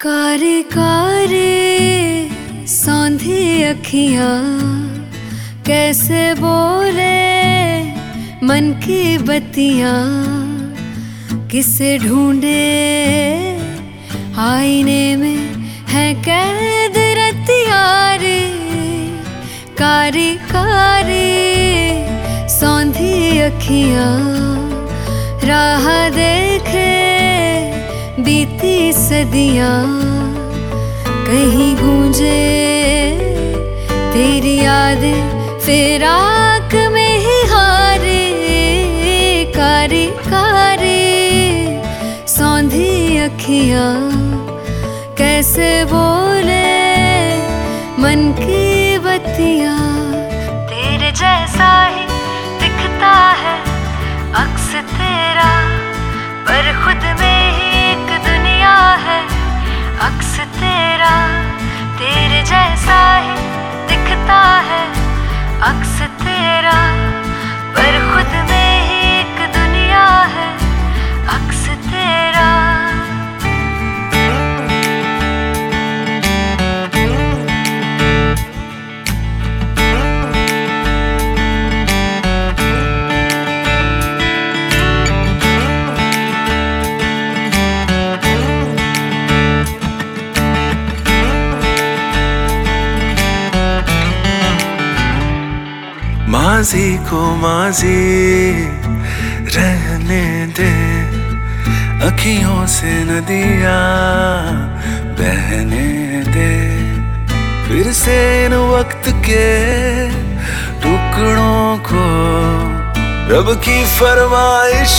कारे कारे सौंधी अखियां कैसे बोले मन की बत्तियां, किसे ढूंढे आईने में है कैद रतियां रे। कारी कारी सौंधी अखियां राह देखे बीती सदियां, कहीं गूंजे तेरी यादें फिराक में ही हारे। कारी कारी सौंधी अखियां कैसे बोले मन की बत्तियां। तेरे जैसा ही दिखता है अक्स तेरा, पर खुद में ही एक दुनिया है अक्स तेरा। तेरे जैसा ही दिखता है अक्स तेरा, पर खुद में ही एक दुनिया है अक्स तेरा। माज़ी को माज़ी रहने दे, अखियों से नदियाँ बहने दे। फिर से इन वक्त के टुकड़ों को रब की फरमाइश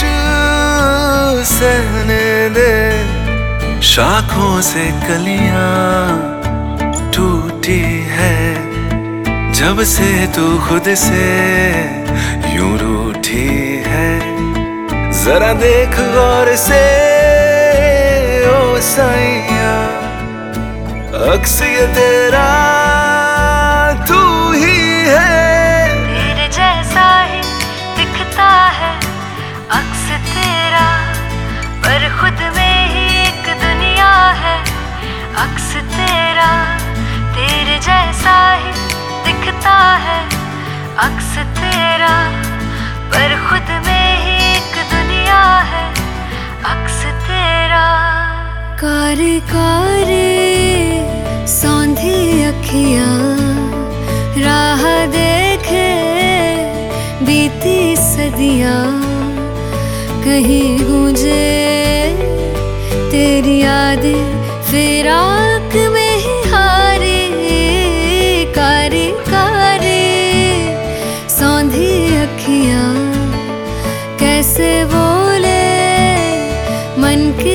सहने दे। शाखों से कलियां टूटी है जब से तू खुद से यूं रूठी है। जरा देख गौर से ओ साइया, अक्स ये तेरा तू ही है। तेरे जैसा ही दिखता है अक्स तेरा, पर खुद में ही एक दुनिया है अक्स तेरा। तेरे जैसा ही दिखता है अक्स तेरा, पर खुद में ही एक दुनिया है अक्स तेरा। कारे कारे सौंधी अखियां राह देखे बीती सदियां, कहीं गूंजे तेरी यादें फिराक में ही हारे। कारी कारी सौंधी अखियां कैसे बोले मन की